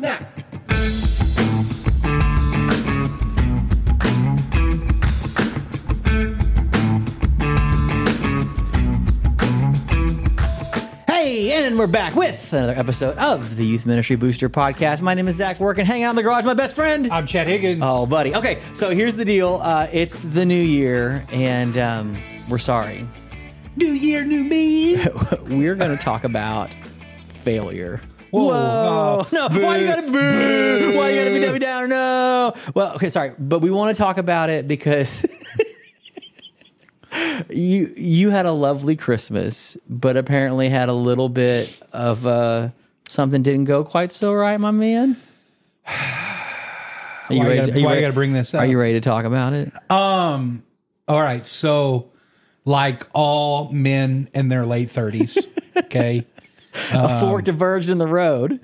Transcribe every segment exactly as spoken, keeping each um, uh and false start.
snap. Hey, and we're back with another episode of the Youth Ministry Booster Podcast. My name is Zach Fork, and hanging out in the garage, my best friend. I'm Chad Higgins. Oh, buddy. Okay, so here's the deal. Uh, it's the new year, and um, we're sorry. New year, new me. We're going to talk about failure. Whoa. Whoa. Oh, no, boo. why you gotta boo? boo? Why you gotta be Debbie Downer? No. Well, okay, sorry. But we want to talk about it because you you had a lovely Christmas, but apparently had a little bit of uh, something didn't go quite so right, my man. Are you why ready? you gotta, are you why ready, you gotta bring this up? Are you ready to talk about it? Um, all right. So, like all men in their late thirties, okay, A fork diverged in the road.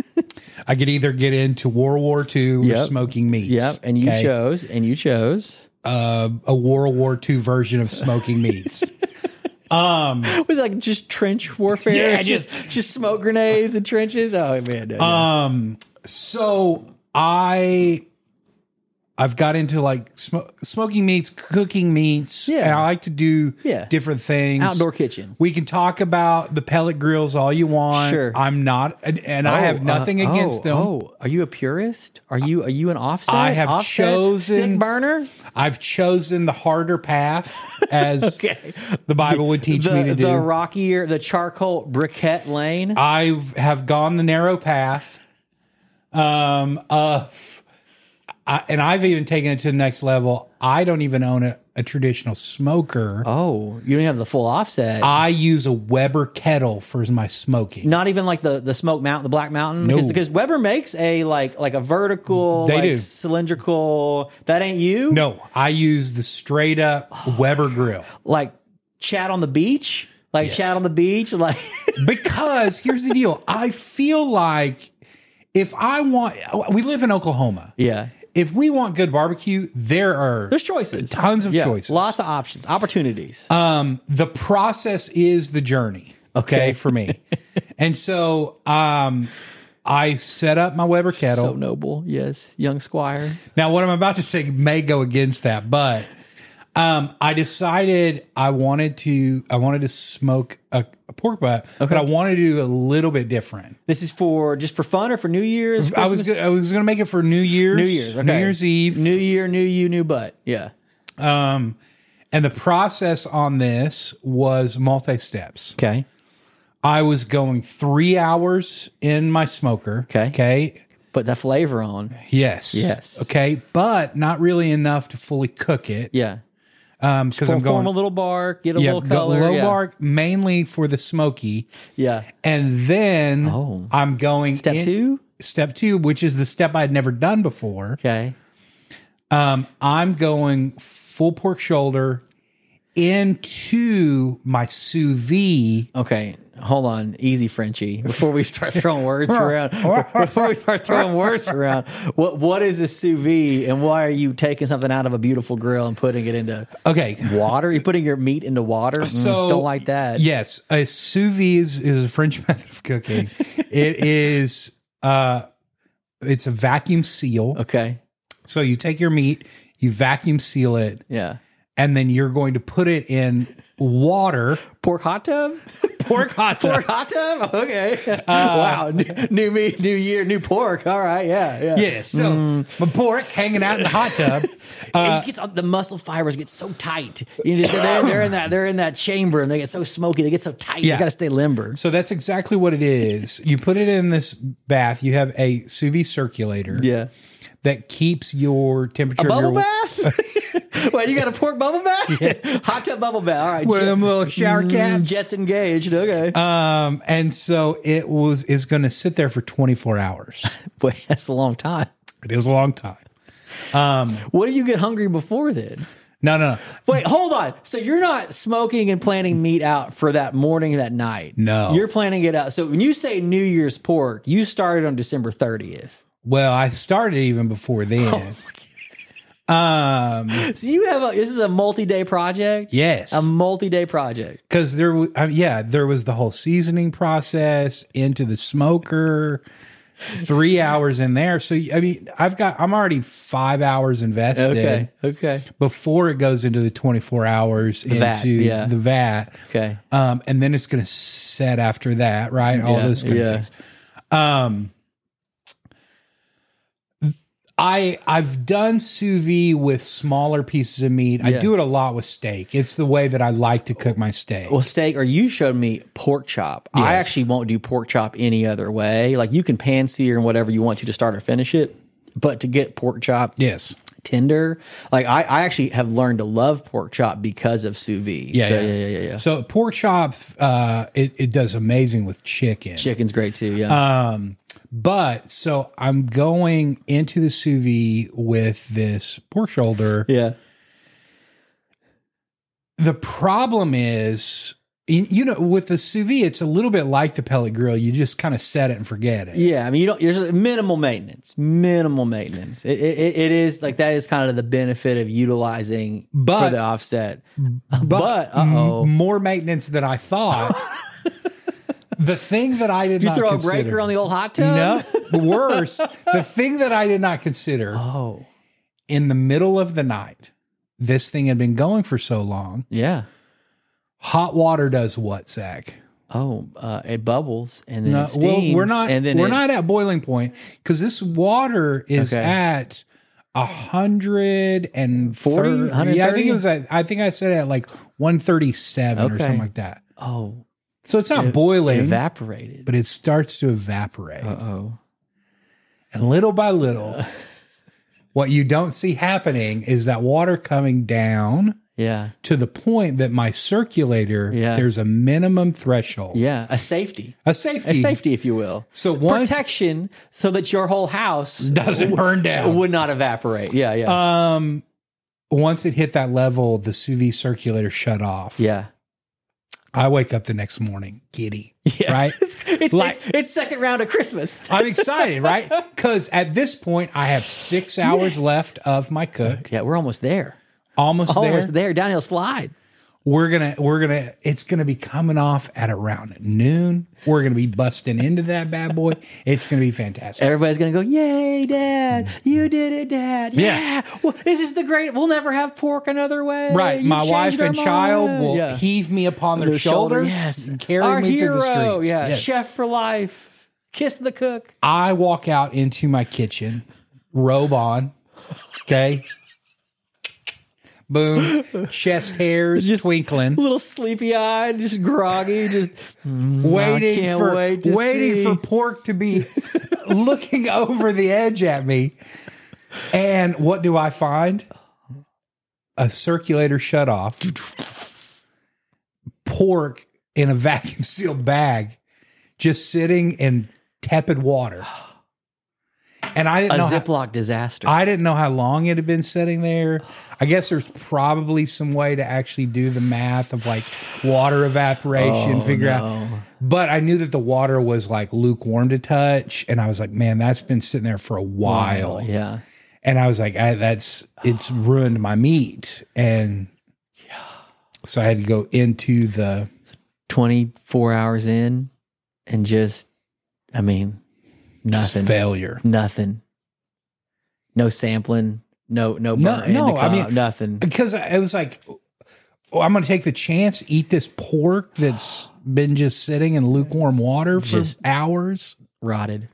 I could either get into World War Two or Yep. smoking meats. Yep, and you okay? chose, and you chose. uh, a World War Two version of smoking meats. Was it like just trench warfare? Yeah, just just smoke grenades and trenches. Oh man. no, no. Um, so I, I've got into like sm- smoking meats, cooking meats. Yeah. And I like to do Yeah. different things. Outdoor kitchen. We can talk about the pellet grills all you want. Sure. I'm not, and, and I have Oh, nothing uh, against oh, them. Oh, are you a purist? Are you are you an offset? I have offset chosen- stick burner. I've chosen the harder path, as Okay. the Bible would teach the, me to do. the rockier, the charcoal briquette lane. I have gone the narrow path um, of, I, and I've even taken it to the next level. I don't even own a, a traditional smoker. Oh, you don't have the full offset. I use a Weber kettle for my smoking. Not even like the, the smoke mountain, the Black Mountain, No. because because Weber makes a like like a vertical, They like do. cylindrical. That ain't you. No, I use the straight up Weber grill. Like chat on the beach, like Yes. chat on the beach, like. Because here's the deal. I feel like if I want, we live in Oklahoma. Yeah. If we want good barbecue, there are There's choices. tons of Yeah, choices. Lots of options, opportunities. Um, the process is the journey. Okay, Okay. for me. And so um, I set up my Weber kettle. So noble. Yes. Young Squire. Now, what I'm about to say may go against that, but um, I decided I wanted to I wanted to smoke a, a pork butt, but I wanted to do a little bit different. This is for just for fun or for New Year's? I was Christmas? go- I was going to make it for New Year's, New Year's. Okay. New Year's Eve. New Year, new you, new butt. Yeah. Um, and the process on this was multi steps. Okay. I was going three hours in my smoker. Okay. Okay. Put that flavor on. Yes. Yes. Okay. But not really enough to fully cook it. Yeah. Um, because I'm Form, form going a little bark, get a yeah, little go color. low yeah. bark mainly for the smoky. Yeah. And then Oh. I'm going Step in- two? Step two, which is the step I'd never done before. Okay. Um, I'm going full pork shoulder into my sous vide. Okay. Hold on. Easy, Frenchie. Before we start throwing words around, before we start throwing words around, what what is a sous vide and why are you taking something out of a beautiful grill and putting it into Okay. water? You're putting your meat into water? Mm, So don't like that. Yes, a sous vide is, is a French method of cooking. It is uh it's a vacuum seal. Okay. So you take your meat, you vacuum seal it, Yeah. and then you're going to put it in water. Pork hot tub? Pork hot tub. Pork hot tub? Okay. wow. New, new meat, new year, new pork. All right. Yeah. Yeah. Yeah, so my pork hanging out in the hot tub. it Uh, just gets the muscle fibers get so tight. You just, they're, they're in that they're in that chamber and they get so smoky. They get so tight. Yeah. You got to stay limber. so that's exactly what it is. You put it in this bath. You have a sous vide circulator Yeah. that keeps your temperature. A of bubble your, bath? Wait, you got a pork bubble bath? Hot tub bubble bath. All right. One of jet- them little shower Mm, caps. Jets engaged. Okay. Um, and so it was is going to sit there for twenty-four hours. Wait, that's a long time. It is a long time. What do you get hungry before then? No, no, no. Wait, hold on. So you're not smoking and planning meat out for that morning, that night. No. You're planning it out. So when you say New Year's pork, you started on December thirtieth. Well, I started even before then. um, So you have a, this is a multi-day project? yes, A multi-day project. because there, was, uh, yeah, there was the whole seasoning process into the smoker three hours in there. So, I mean, I've got, I'm already five hours invested. Okay. Okay. Before it goes into the twenty-four hours into vat, yeah. the vat. Okay. Um, and then it's going to set after that, right? All Yeah, those kind yeah. of things. Um, I I've done sous vide with smaller pieces of meat. I Yeah. do it a lot with steak. It's the way that I like to cook my steak. Well, steak, or you showed me pork chop. I Yes. actually won't do pork chop any other way. Like you can pan sear and whatever you want to to start or finish it, but to get pork chop Yes. tender, like I, I actually have learned to love pork chop because of sous vide. Yeah, so, yeah. yeah, yeah, yeah, yeah. So pork chop, uh, it, it does amazing with chicken. Chicken's great too. Yeah. Um, but so I'm going into the sous vide with this pork shoulder. yeah. The problem is, you you know, with the sous vide, it's a little bit like the pellet grill. You just kind of set it and forget it. Yeah, I mean, you don't. There's minimal maintenance. Minimal maintenance. It, it, it is like that is kind of the benefit of utilizing But- for the offset. But, But, uh-oh. m- more maintenance than I thought. The thing that I did You not throw consider, a breaker on the old hot tub. No, worse. The thing that I did not consider Oh, in the middle of the night, this thing had been going for so long. yeah. Hot water does what, Zach? Oh, uh, it bubbles and then No, it steams. well, we're not. And then we're it, not at boiling point because this water is Okay. at a hundred and forty, thirty. Yeah, I think it was. At, I think I said it at like one thirty seven or Okay. something like that. Oh, So it's not it boiling, evaporated. but it starts to evaporate, Uh oh. and little by little, what you don't see happening is that water coming down Yeah. to the point that my circulator, Yeah. there's a minimum threshold, Yeah. A safety. a safety, A safety, if you will. So once Protection so that your whole house doesn't burn down. would not evaporate. Yeah. Yeah. Um, once it hit that level, the sous vide circulator shut off. yeah. I wake up the next morning giddy, Yeah. right? It's, Like- it's, it's second round of Christmas. I'm excited, right? Because at this point, I have six hours Yes. left of my cook. Yeah. We're almost there. Almost, Almost there. there. Downhill slide. We're gonna, we're gonna, it's gonna be coming off at around noon. We're gonna be busting into that bad boy. It's gonna be fantastic. Everybody's going to go, yay, Dad. You did it, Dad. Yeah. Yeah. Well, this is the great. We'll never have pork another way. Right, You my changed wife our and child mind. will Yeah. heave me upon their Their shoulder, shoulders yes. and carry Our me hero. through the streets. Yeah. Yes. Chef for life. Kiss the cook. I walk out into my kitchen, robe on, okay? Boom, chest hairs Just twinkling, A little sleepy eyed, just groggy, just waiting can't for wait to waiting see. for pork to be looking over the edge at me. And what do I find? A circulator shut off, pork in a vacuum sealed bag, just sitting in tepid water. And I didn't a know how, Ziploc disaster. I didn't know how long it had been sitting there. I guess there's probably some way to actually do the math of like water evaporation, Oh, figure no. out. But I knew that the water was like lukewarm to touch, and I was like, man, that's been sitting there for a while. Yeah. And I was like, I, that's it's ruined my meat, and so I had to go into the twenty-four hours in and just, I mean, just nothing. failure. Nothing. No sampling. No, no, No, burnt no, I indica, mean- nothing. Because I was like, oh, I'm going to take the chance, eat this pork that's been just sitting in lukewarm water for Just- hours. Rotted.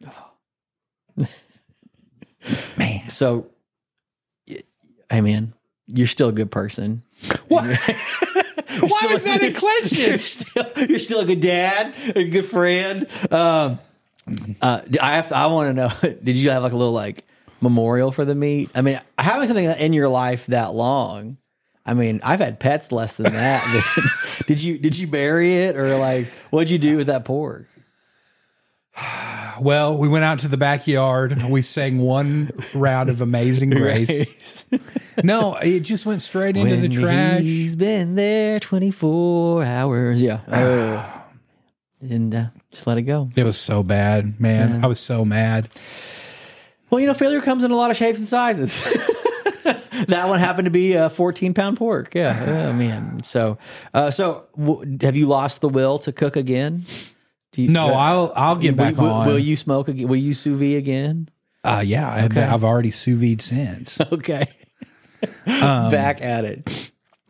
Man, So, I mean, you're still a good person. what? Why Still- is that a question? You're still, you're still a good dad, a good friend. Um, uh, I have. To, I want to know. Did you have like a little like memorial for the meat? I mean, having something in your life that long. I mean, I've had pets less than that. But did you did you bury it or like what'd you do with that pork? Well, we went out to the backyard. We sang one round of Amazing Grace. No, it just went straight into When the trash. He's been there twenty-four hours. Yeah. Uh, and uh, just let it go. It was so bad, man. Yeah. I was so mad. Well, you know, failure comes in a lot of shapes and sizes. That one happened to be a fourteen pound pork. Yeah. Oh, man. So, uh, so w- have you lost the will to cook again? Do you, No, I'll I'll get back will, on. Will you smoke again? Will you sous vide again? Uh, yeah, I've, Okay. I've already sous vide since. Okay. Um, Back at it.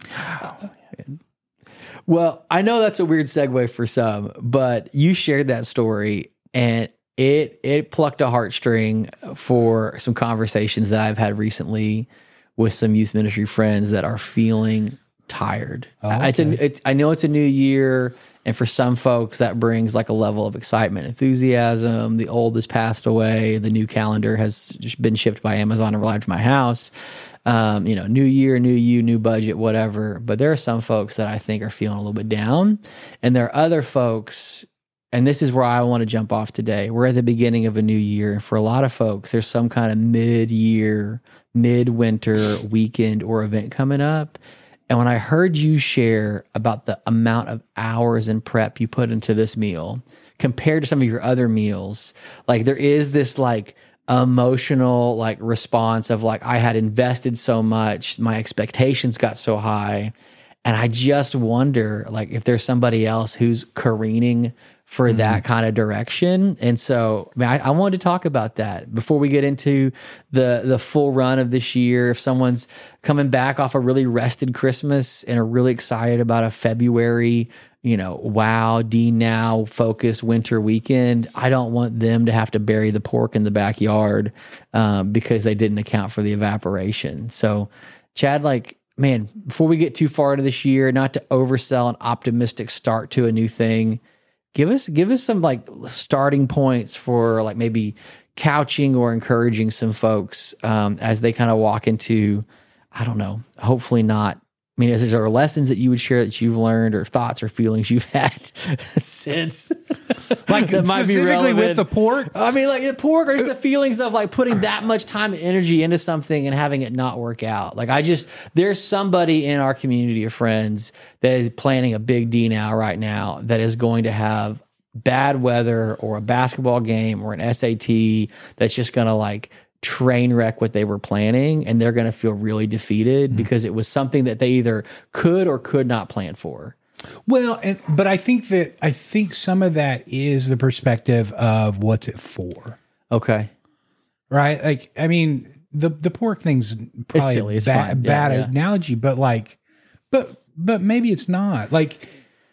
Well, I know that's a weird segue for some, but you shared that story and it it plucked a heartstring for some conversations that I've had recently with some youth ministry friends that are feeling tired. Oh, I- It's, okay. a, it's I know it's a new year, and for some folks that brings like a level of excitement, enthusiasm. The old has passed away. The new calendar has just been shipped by Amazon and arrived to my house. Um, you know, new year, new you, new budget, whatever. But there are some folks that I think are feeling a little bit down, and there are other folks. And this is where I want to jump off today. We're at the beginning of a new year. And for a lot of folks, there's some kind of mid-year, mid-winter weekend or event coming up. And when I heard you share about the amount of hours in prep you put into this meal compared to some of your other meals, like there is this like emotional like response of like, I had invested so much, my expectations got so high. And I just wonder like if there's somebody else who's careening for mm-hmm. that kind of direction. And so I, mean, I, I wanted to talk about that before we get into the the full run of this year. If someone's coming back off a really rested Christmas and are really excited about a February, you know, wow, D now focus winter weekend, I don't want them to have to bury the pork in the backyard um, because they didn't account for the evaporation. So Chad, like, man, before we get too far into this year, not to oversell an optimistic start to a new thing, give us give us some like starting points for like maybe couching or encouraging some folks um, as they kind of walk into, I don't know, hopefully not. I mean, is there lessons that you would share that you've learned or thoughts or feelings you've had since? Like that might be specifically relevant with the pork? I mean, like the pork or just the feelings of like putting that much time and energy into something and having it not work out. Like I just, there's somebody in our community of friends that is planning a big D now right now that is going to have bad weather or a basketball game or an S A T that's just going to like train wreck what they were planning, and they're going to feel really defeated mm-hmm. because it was something that they either could or could not plan for. Well, and, but I think that I think some of that is the perspective of what's it for. Okay. Right? Like, I mean, the the pork thing's probably It's silly. It's a ba- fine. bad Yeah, yeah. analogy, but like, but but maybe it's not. Like,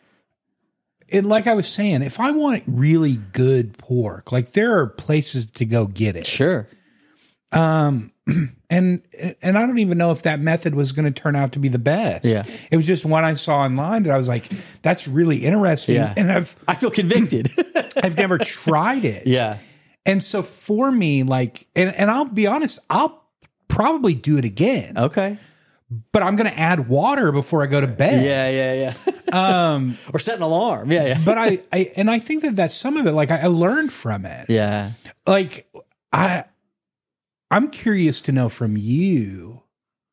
it, like I was saying, if I want really good pork, like there are places to go get it. Sure. Um, and and I don't even know if that method was going to turn out to be the best. Yeah. It was just one I saw online that I was like, that's really interesting. Yeah. And I've I feel convicted. I've never tried it. Yeah. And so for me, like, and, and I'll be honest, I'll probably do it again. Okay. But I'm going to add water before I go to bed. Yeah, yeah, yeah. um, or set an alarm. Yeah, yeah. But I, I, and I think that that's some of it. Like I, I learned from it. Yeah. Like I, I'm curious to know from you,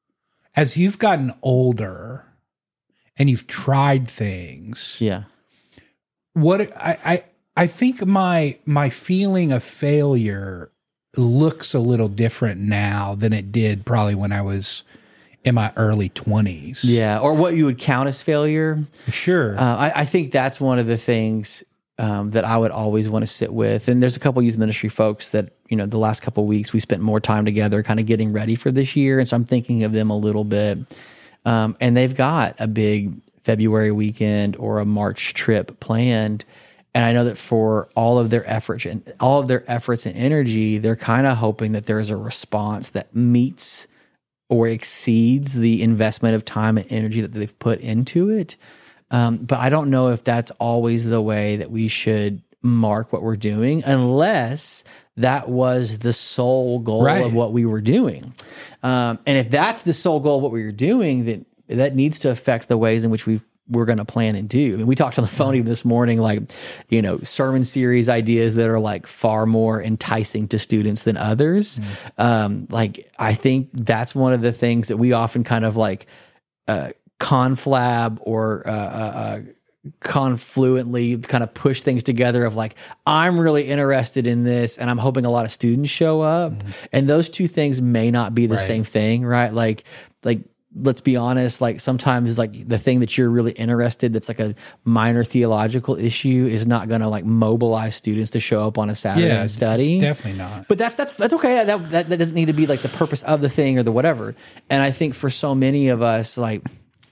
as you've gotten older and you've tried things. Yeah. What I, I, I think my my feeling of failure looks a little different now than it did probably when I was in my early twenties. Yeah. Or what you would count as failure. Sure. Uh, I, I think that's one of the things um, that I would always want to sit with. And there's a couple youth ministry folks that, you know, the last couple of weeks we spent more time together kind of getting ready for this year. And so I'm thinking of them a little bit. Um, and they've got a big February weekend or a March trip planned. And I know that for all of their efforts and all of their efforts and energy, they're kind of hoping that there's a response that meets or exceeds the investment of time and energy that they've put into it. Um, but I don't know if that's always the way that we should mark what we're doing, unless that was the sole goal Right. of what we were doing. Um, and if that's the sole goal of what we were doing, then that needs to affect the ways in which we've we're going to plan and do. I mean, we talked on the phone even this morning, like, you know, sermon series ideas that are like far more enticing to students than others. Mm. Um, like, I think that's one of the things that we often kind of like, uh, conflab or, uh, uh, confluently kind of push things together of like, I'm really interested in this and I'm hoping a lot of students show up. Mm. And those two things may not be the Right. same thing, right? Like, like, let's be honest, like sometimes like the thing that you're really interested, that's like a minor theological issue, is not going to like mobilize students to show up on a Saturday Yeah, and study. it's definitely not. But that's that's that's okay. That, that that doesn't need to be like the purpose of the thing or the whatever. And I think for so many of us, like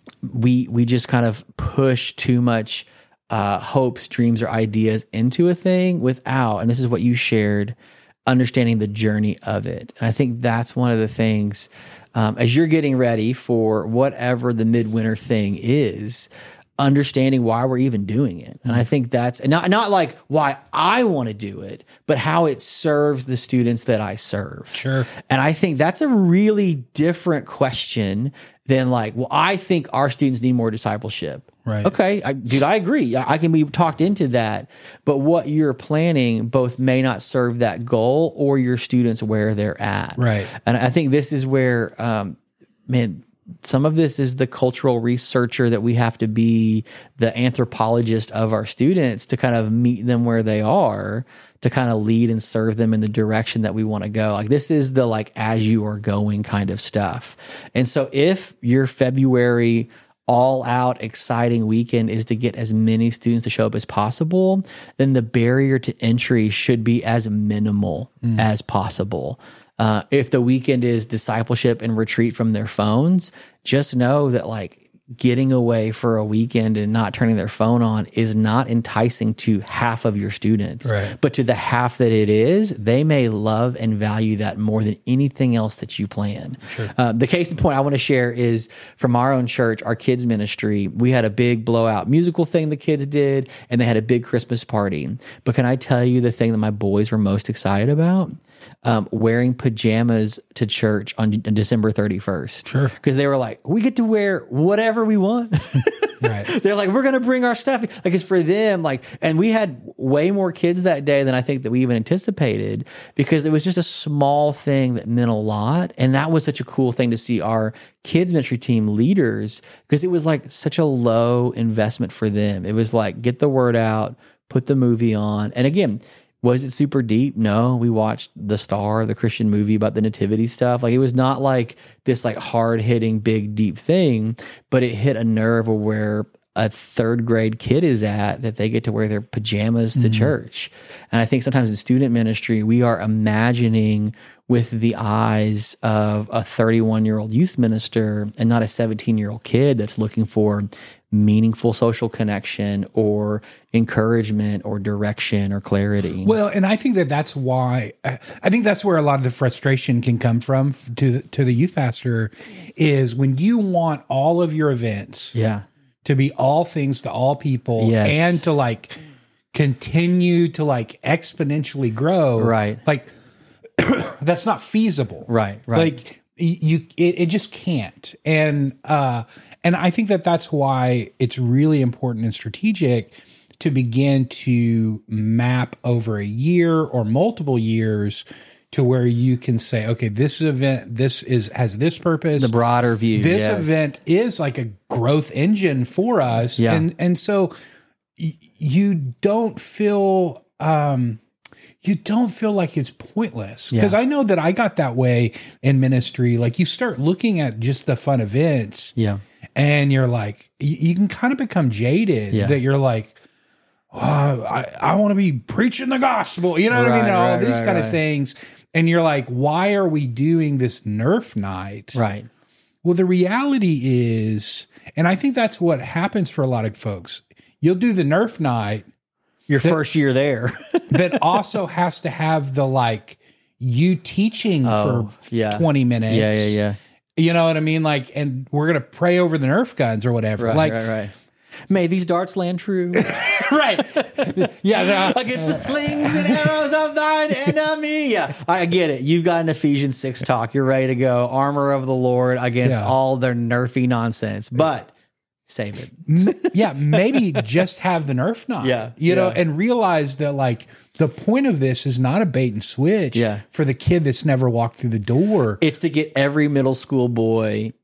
we we just kind of push too much uh, hopes, dreams, or ideas into a thing without, and this is what you shared, understanding the journey of it. And I think that's one of the things, um, as you're getting ready for whatever the midwinter thing is, understanding why we're even doing it. And I think that's not, not like why I want to do it, but how it serves the students that I serve. Sure. And I think that's a really different question than like, well, I think our students need more discipleship. Right. Okay, I, dude, I agree. I, I can be talked into that, but what you're planning both may not serve that goal or your students where they're at. Right. And I think this is where, um, man, some of this is the cultural researcher that we have to be, the anthropologist of our students, to kind of meet them where they are, to kind of lead and serve them in the direction that we want to go. Like this is the like as you are going kind of stuff. And so if your February all out exciting weekend is to get as many students to show up as possible, then the barrier to entry should be as minimal mm. as possible. Uh, if the weekend is discipleship and retreat from their phones, just know that like getting away for a weekend and not turning their phone on is not enticing to half of your students. Right. But to the half that it is, they may love and value that more than anything else that you plan. Sure. Uh, the case in point I want to share is from our own church, our kids ministry. We had a big blowout musical thing the kids did, and they had a big Christmas party. But can I tell you the thing that my boys were most excited about? Um, wearing pajamas to church on, on December thirty-first. Sure. Because they were like, we get to wear whatever we want. Right. They're like, we're going to bring our stuff. Like it's for them. Like, and we had way more kids that day than I think that we even anticipated, because it was just a small thing that meant a lot. And that was such a cool thing to see our kids ministry team leaders, because it was like such a low investment for them. It was like, get the word out, put the movie on. And again, was it super deep? No, we watched The Star, the Christian movie about the nativity stuff. Like it was not like this like hard hitting, big, deep thing, but it hit a nerve of where a third grade kid is at, that they get to wear their pajamas to mm-hmm. church. And I think sometimes in student ministry, we are imagining with the eyes of a thirty-one year old youth minister and not a seventeen year old kid that's looking for meaningful social connection or encouragement or direction or clarity. Well, and I think that that's why, I think that's where a lot of the frustration can come from to the, to the youth pastor, is when you want all of your events yeah. to be all things to all people yes. and to like continue to like exponentially grow. Right. Like that's not feasible. Right. Right. Like you, it, it just can't. And, uh, and I think that that's why it's really important and strategic to begin to map over a year or multiple years to where you can say, okay, this event, this is, has this purpose. The broader view. This yes. event is like a growth engine for us. Yeah. And, and so y- you don't feel, um, you don't feel like it's pointless, because yeah. I know that I got that way in ministry. Like you start looking at just the fun events yeah. and you're like, you, you can kind of become jaded yeah. that you're like, oh, I, I want to be preaching the gospel. You know what right, I mean? And all right, these right, kind right. of things. And you're like, why are we doing this Nerf night? Right. Well, the reality is, and I think that's what happens for a lot of folks. You'll do the Nerf night. Your that, first year there. that also has to have the like you teaching oh, for yeah. twenty minutes. Yeah, yeah, yeah. You know what I mean? Like, and we're going to pray over the Nerf guns or whatever. Right, like, right, right. May these darts land true. Right. Yeah. No. Against the slings and arrows of thine enemy. Yeah, I get it. You've got an Ephesians six talk. You're ready to go. Armor of the Lord against yeah. all their nerfy nonsense. But save it. Yeah, maybe just have the Nerf knot. Yeah, you know, yeah. and realize that like the point of this is not a bait and switch yeah. for the kid that's never walked through the door. It's to get every middle school boy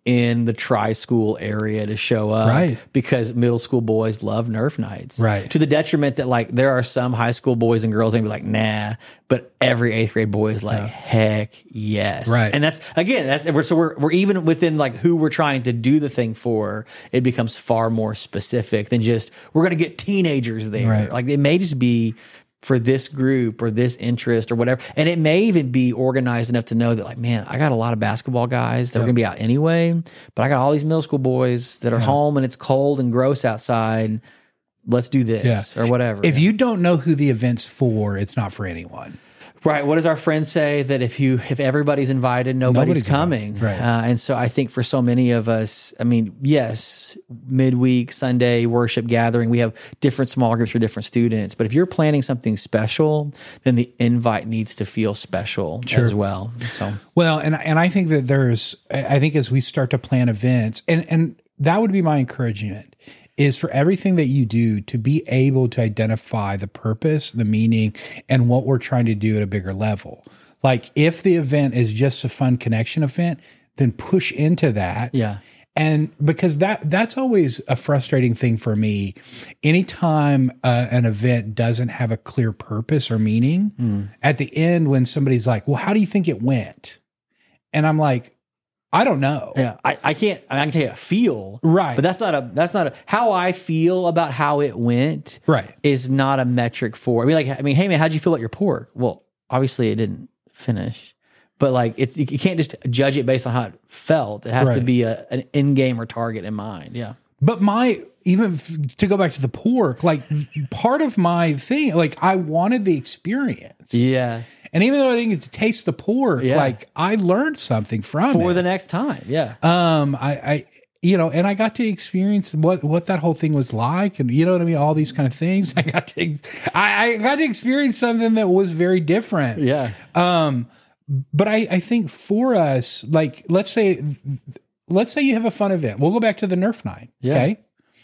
in the tri-school area to show up, Right. because middle school boys love Nerf nights, Right. to the detriment that like there are some high school boys and girls that be like, nah, but every eighth grade boy is like, yeah. heck yes. Right. And that's, again, that's, we're, so we're, we're even within like who we're trying to do the thing for, it becomes far more specific than just, we're going to get teenagers there. Right. Like it may just be for this group or this interest or whatever. And it may even be organized enough to know that like, man, I got a lot of basketball guys that yep. are going to be out anyway, but I got all these middle school boys that are yeah. home and it's cold and gross outside. Let's do this yeah. or whatever. If you don't know who the event's for, it's not for anyone. Right. What does our friend say? That if you, if everybody's invited, nobody's, nobody's coming. Right. Uh, and so I think for so many of us, I mean, yes, midweek, Sunday worship gathering, we have different small groups for different students. But if you're planning something special, then the invite needs to feel special sure. as well. So, well, and, and I think that there's, I think as we start to plan events, and, and that would be my encouragement, is for everything that you do to be able to identify the purpose, the meaning, and what we're trying to do at a bigger level. Like if the event is just a fun connection event, then push into that. Yeah. And because that that's always a frustrating thing for me. Anytime uh, an event doesn't have a clear purpose or meaning, mm. at the end when somebody's like, well, how do you think it went? And I'm like, I don't know. Yeah, I, I can't. I, mean, I can tell you, I feel right, but that's not a. That's not a. How I feel about how it went. Right, is not a metric for. I mean, like, I mean, hey man, how'd you feel about your pork? Well, obviously it didn't finish, but like, it's you can't just judge it based on how it felt. It has right. to be a, an end game or target in mind. Yeah. But my even f- to go back to the pork, like part of my thing, like I wanted the experience. Yeah. And even though I didn't get to taste the pork, yeah. like I learned something from for it. the next time. Yeah. Um, I, I, you know, and I got to experience what, what that whole thing was like. And you know what I mean? All these kind of things. I got to, I, I got to experience something that was very different. Yeah. Um, but I, I think for us, like, let's say, let's say you have a fun event. We'll go back to the Nerf night. Yeah. Okay.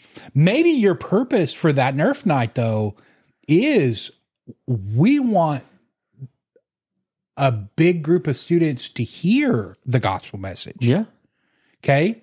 Maybe your purpose for that Nerf night though, is we want a big group of students to hear the gospel message. Yeah. Okay.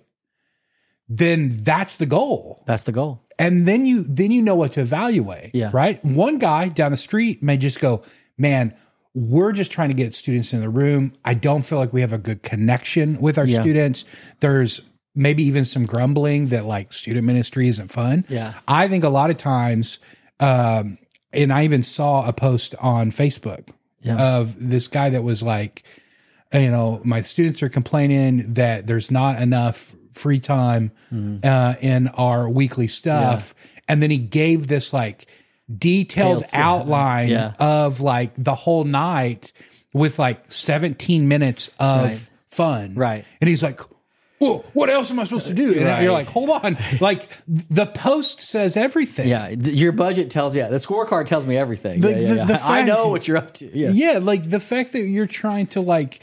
Then that's the goal. That's the goal. And then you, then you know what to evaluate. Yeah. Right. One guy down the street may just go, man, we're just trying to get students in the room. I don't feel like we have a good connection with our yeah. students. There's maybe even some grumbling that like student ministry isn't fun. Yeah. I think a lot of times, um, and I even saw a post on Facebook yeah. of this guy that was like, you know, my students are complaining that there's not enough free time mm-hmm. uh, in our weekly stuff. Yeah. And then he gave this like detailed Tales, outline yeah. of like the whole night with like seventeen minutes of right. fun. Right. And he's like, whoa, what else am I supposed to do? And right. you're like, hold on. Like the post says everything. Yeah. Your budget tells you, yeah, the scorecard tells me everything. The, yeah, yeah, the, yeah. the fact, I know what you're up to. Yeah. Yeah. Like the fact that you're trying to like,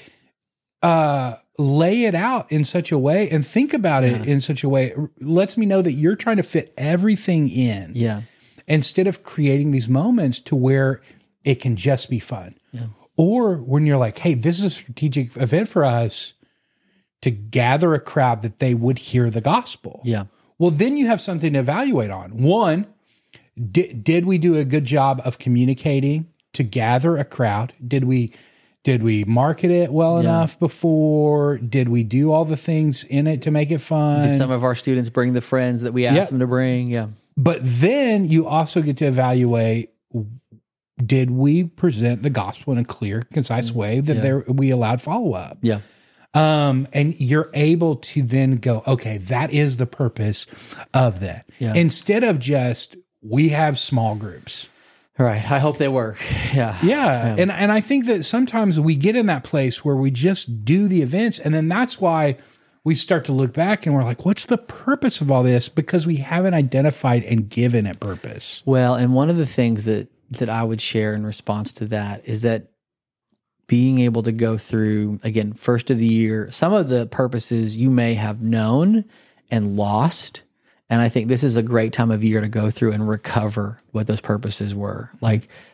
uh, lay it out in such a way and think about it yeah. in such a way lets me know that you're trying to fit everything in. Yeah. Instead of creating these moments to where it can just be fun. Yeah. Or when you're like, hey, this is a strategic event for us to gather a crowd that they would hear the gospel. Yeah. Well, then you have something to evaluate on. One, did, did we do a good job of communicating to gather a crowd? Did we did we market it well yeah. enough before? Did we do all the things in it to make it fun? Did some of our students bring the friends that we asked yep. them to bring? Yeah. But then you also get to evaluate, did we present the gospel in a clear, concise way that yeah. there we allowed follow-up? Yeah. Um, and you're able to then go, okay, that is the purpose of that. Yeah. Instead of just, we have small groups. Right. I hope they work. Yeah. yeah. Yeah. And, and I think that sometimes we get in that place where we just do the events. And then that's why we start to look back and we're like, what's the purpose of all this? Because we haven't identified and given it purpose. Well, and one of the things that, that I would share in response to that is that being able to go through, again, first of the year, some of the purposes you may have known and lost. And I think this is a great time of year to go through and recover what those purposes were. Like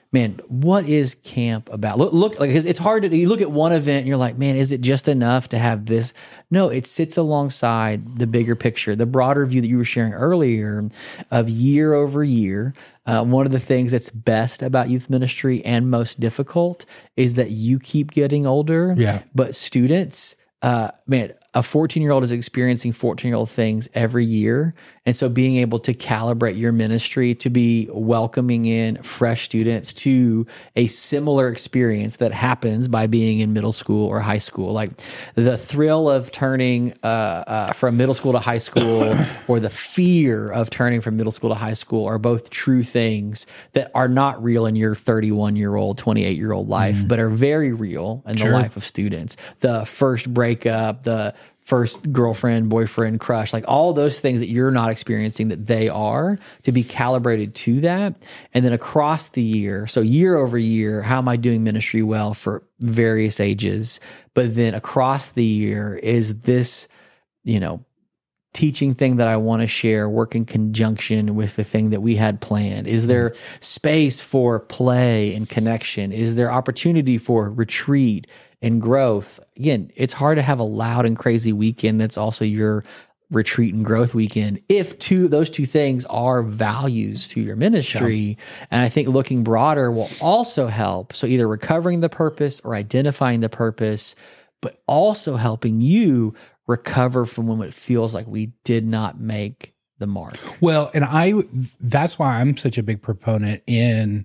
man, what is camp about? Look, look like 'cause it's hard to, you look at one event and you're like, man, is it just enough to have this? No, it sits alongside the bigger picture, the broader view that you were sharing earlier of year over year. Uh, one of the things that's best about youth ministry and most difficult is that you keep getting older. Yeah. But students, uh, man, a fourteen year old is experiencing fourteen year old things every year. And so being able to calibrate your ministry to be welcoming in fresh students to a similar experience that happens by being in middle school or high school, like the thrill of turning uh, uh, from middle school to high school or the fear of turning from middle school to high school are both true things that are not real in your thirty-one year old, twenty-eight year old life, mm. but are very real in Sure. the life of students. The first breakup, the first girlfriend, boyfriend, crush, like all those things that you're not experiencing that they are, to be calibrated to that. And then across the year, so year over year, how am I doing ministry well for various ages? But then across the year, is this, you know, teaching thing that I want to share work in conjunction with the thing that we had planned? Is there space for play and connection? Is there opportunity for retreat and growth? Again, it's hard to have a loud and crazy weekend that's also your retreat and growth weekend if two those two things are values to your ministry. Yeah. And I think looking broader will also help. So either recovering the purpose or identifying the purpose, but also helping you recover from when it feels like we did not make the mark. Well, and I, that's why I'm such a big proponent in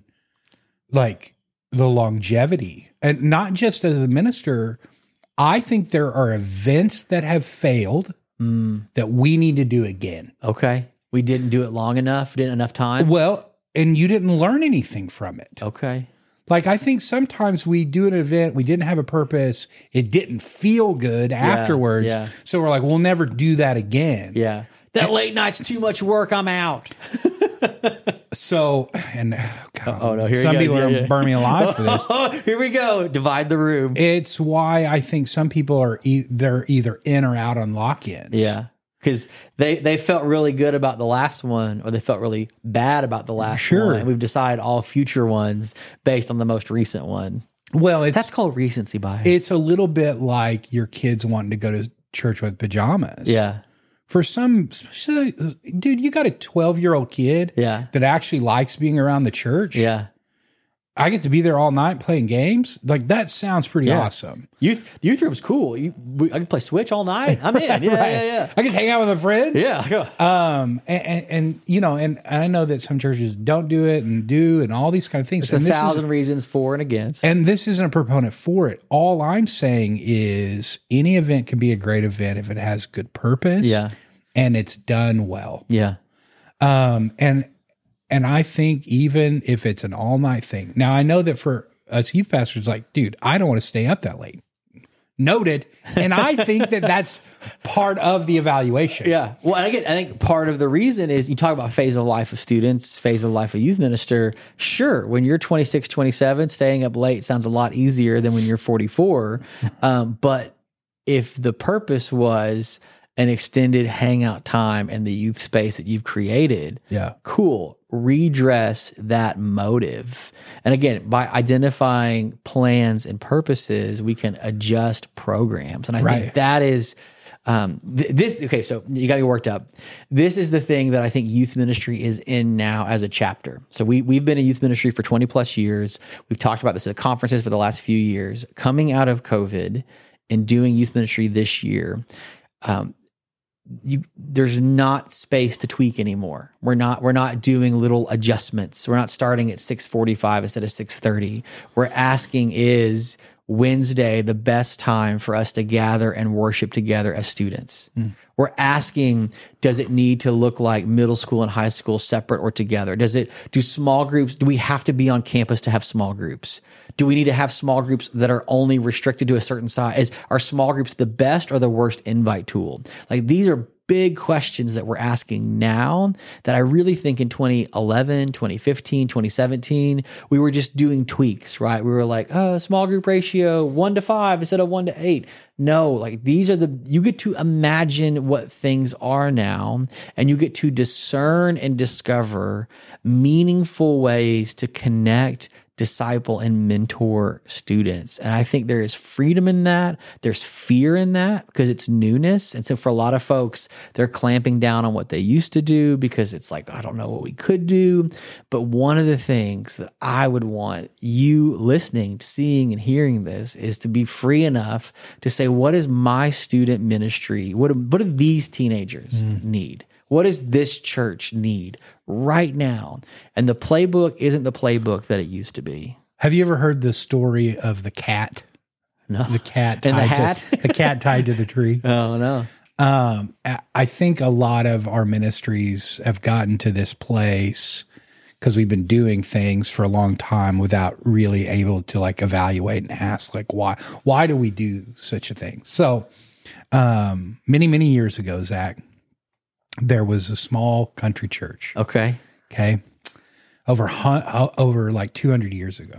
like the longevity, and not just as a minister. I think there are events that have failed mm. that we need to do again. Okay. We didn't do it long enough, didn't enough time. Well, and you didn't learn anything from it. Okay. Like, I think sometimes we do an event, we didn't have a purpose, it didn't feel good yeah, afterwards. Yeah. So we're like, we'll never do that again. Yeah. That late night's too much work, I'm out. So, and oh, God, oh no, here some he goes. people yeah, are yeah. burn me alive for this. Here we go. Divide the room. It's why I think some people are, e- they're either in or out on lock-ins. Yeah. Because they, they felt really good about the last one, or they felt really bad about the last sure. one. And we've decided all future ones based on the most recent one. Well, it's, that's called recency bias. It's a little bit like your kids wanting to go to church with pajamas. Yeah. For some, dude, you got a twelve-year-old kid yeah. that actually likes being around the church. Yeah. I get to be there all night playing games. Like, that sounds pretty yeah. awesome. Youth youth room's cool. You, we, I can play Switch all night. I'm in. Yeah, right. yeah, yeah. I can hang out with my friends. Yeah. Um, and, and, and you know, and I know that some churches don't do it and do and all these kind of things. There's and a thousand is, reasons for and against. And this isn't a proponent for it. All I'm saying is any event can be a great event if it has good purpose. Yeah. And it's done well. Yeah. Um, and And I think even if it's an all night thing, now I know that for us youth pastors, like, dude, I don't want to stay up that late. Noted. And I think that that's part of the evaluation. Yeah. Well, I get, I think part of the reason is you talk about phase of life of students, phase of life of youth minister. Sure. When you're twenty-six, twenty-seven, staying up late sounds a lot easier than when you're forty-four. Um, but if the purpose was an extended hangout time in the youth space that you've created, yeah, cool. Redress that motive. And again, by identifying plans and purposes, we can adjust programs. And I right. think that is um, th- this. Okay, so you got to get worked up. This is the thing that I think youth ministry is in now as a chapter. So we we've been in youth ministry for twenty plus years. We've talked about this at conferences for the last few years. Coming out of COVID and doing youth ministry this year, um, You, there's not space to tweak anymore. We're not, we're not doing little adjustments. We're not starting at six forty-five instead of six thirty. We're asking, is Wednesday the best time for us to gather and worship together as students? Mm. We're asking, does it need to look like middle school and high school separate or together? Does it, do small groups, do we have to be on campus to have small groups? Do we need to have small groups that are only restricted to a certain size? Are small groups the best or the worst invite tool? Like, these are big questions that we're asking now that I really think in twenty eleven, twenty fifteen, twenty seventeen, we were just doing tweaks, right? We were like, oh, small group ratio, one to five instead of one to eight. No, like, these are the, you get to imagine what things are now, and you get to discern and discover meaningful ways to connect disciple and mentor students. And I think there is freedom in that. There's fear in that because it's newness. And so for a lot of folks, they're clamping down on what they used to do because it's like, I don't know what we could do. But one of the things that I would want you listening, seeing and hearing this is to be free enough to say, what is my student ministry? What do, what do these teenagers mm. need? What does this church need right now? And the playbook isn't the playbook that it used to be. Have you ever heard the story of the cat? No. The cat and tied the hat? To, the cat tied to the tree. Oh, no. Um, I think a lot of our ministries have gotten to this place because we've been doing things for a long time without really able to like evaluate and ask, like, why, why do we do such a thing? So um, many, many years ago, Zach, there was a small country church. Okay. Okay. Over, over like two hundred years ago.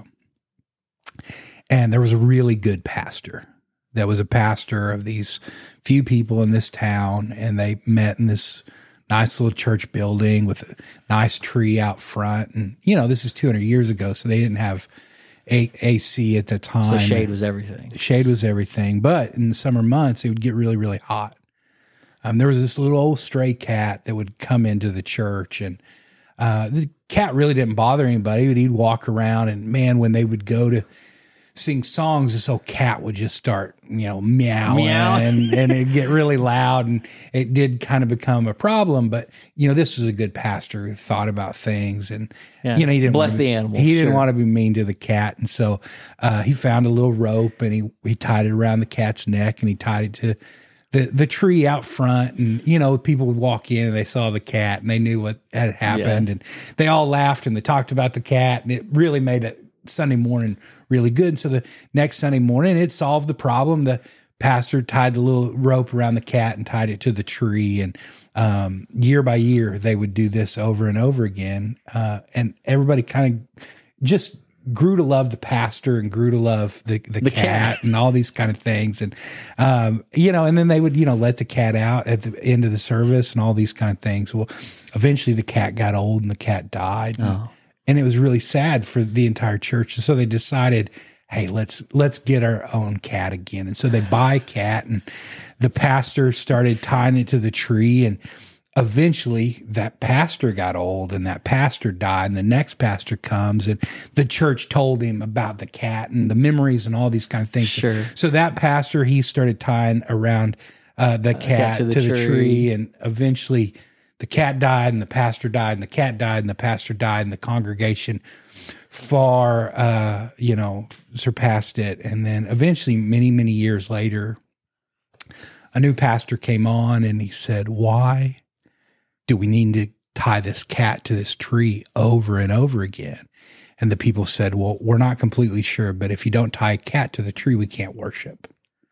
And there was a really good pastor. That was a pastor of these few people in this town. And they met in this nice little church building with a nice tree out front. And, you know, this is two hundred years ago. So they didn't have a- AC at the time. So shade was everything. Shade was everything. But in the summer months, it would get really, really hot. Um, there was this little old stray cat that would come into the church, and uh, the cat really didn't bother anybody, but he'd walk around, and man, when they would go to sing songs, this old cat would just start, you know, meowing, Meow. and, and it'd get really loud, and it did kind of become a problem. But, you know, this was a good pastor who thought about things, and, Yeah. you know, he didn't Bless want to the be, animals, He didn't sure. want to be mean to the cat, and so uh, he found a little rope, and he, he tied it around the cat's neck, and he tied it to the the tree out front, and, you know, people would walk in and they saw the cat and they knew what had happened, Yeah. and they all laughed and they talked about the cat, and it really made it Sunday morning really good. And so the next Sunday morning, it solved the problem. The pastor tied the little rope around the cat and tied it to the tree, and um, year by year they would do this over and over again, uh, and everybody kind of just grew to love the pastor and grew to love the, the, The cat, cat. and all these kind of things. And, um, you know, and then they would, you know, let the cat out at the end of the service and all these kind of things. Well, eventually the cat got old and the cat died. And, Oh. and it was really sad for the entire church. And so they decided, hey, let's, let's get our own cat again. And so they buy a cat, and the pastor started tying it to the tree, and eventually that pastor got old, and that pastor died, and the next pastor comes, and the church told him about the cat and the memories and all these kind of things. Sure. So that pastor, he started tying around uh, the cat, to to the the, tree. tree, and eventually the cat died, and the pastor died, and the cat died, and the pastor died, and the congregation far, uh, you know, surpassed it. And then eventually, many, many years later, a new pastor came on, and he said, why do we need to tie this cat to this tree over and over again? And the people said, well, we're not completely sure, but if you don't tie a cat to the tree, we can't worship.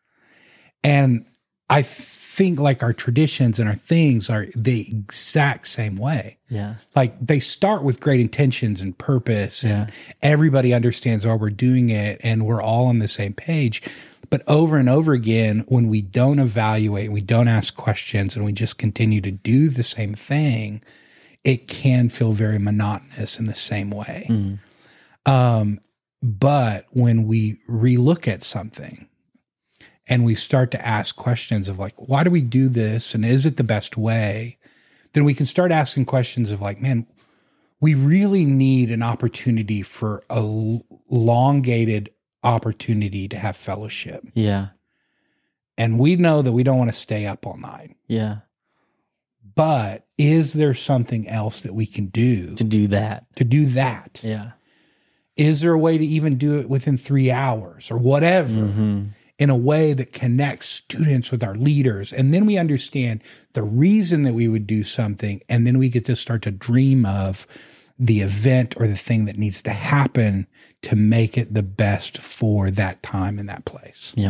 And I think like our traditions and our things are the exact same way. Yeah. Like they start with great intentions and purpose, and Yeah. everybody understands why we're doing it, and we're all on the same page. But over and over again, when we don't evaluate and we don't ask questions and we just continue to do the same thing, it can feel very monotonous in the same way. Mm-hmm. Um, but when we relook at something and we start to ask questions of like, why do we do this? And is it the best way? Then we can start asking questions of like, man, we really need an opportunity for a l- elongated opportunity to have fellowship. Yeah. And we know that we don't want to stay up all night. Yeah. But is there something else that we can do To do that. to do that? Yeah. Is there a way to even do it within three hours or whatever Mm-hmm. in a way that connects students with our leaders? And then we understand the reason that we would do something. And then we get to start to dream of the event or the thing that needs to happen to make it the best for that time and that place. Yeah.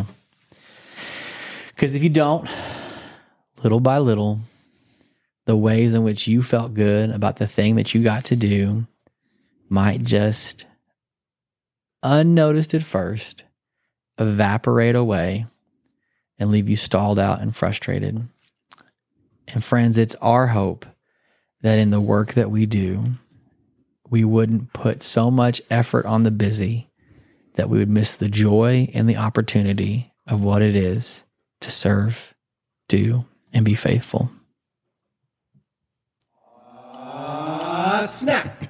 Because if you don't, little by little, the ways in which you felt good about the thing that you got to do might just, unnoticed at first, evaporate away and leave you stalled out and frustrated. And friends, it's our hope that in the work that we do, we wouldn't put so much effort on the busy that we would miss the joy and the opportunity of what it is to serve, do, and be faithful. Uh, snap.